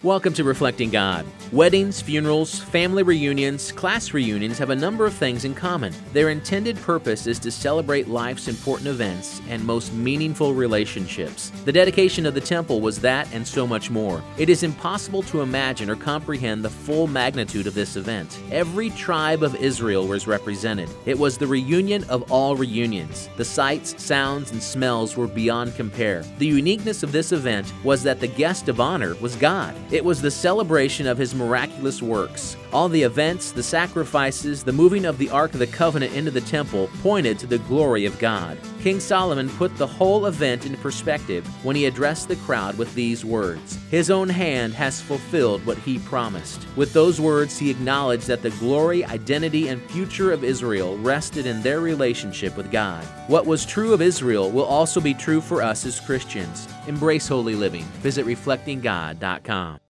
Welcome to Reflecting God. Weddings, funerals, family reunions, class reunions have a number of things in common. Their intended purpose is to celebrate life's important events and most meaningful relationships. The dedication of the temple was that and so much more. It is impossible to imagine or comprehend the full magnitude of this event. Every tribe of Israel was represented. It was the reunion of all reunions. The sights, sounds, and smells were beyond compare. The uniqueness of this event was that the guest of honor was God. It was the celebration of His miraculous works. All the events, the sacrifices, the moving of the Ark of the Covenant into the temple pointed to the glory of God. King Solomon put the whole event in perspective when he addressed the crowd with these words, "His own hand has fulfilled what He promised." With those words, he acknowledged that the glory, identity, and future of Israel rested in their relationship with God. What was true of Israel will also be true for us as Christians. Embrace holy living. Visit reflectinggod.com.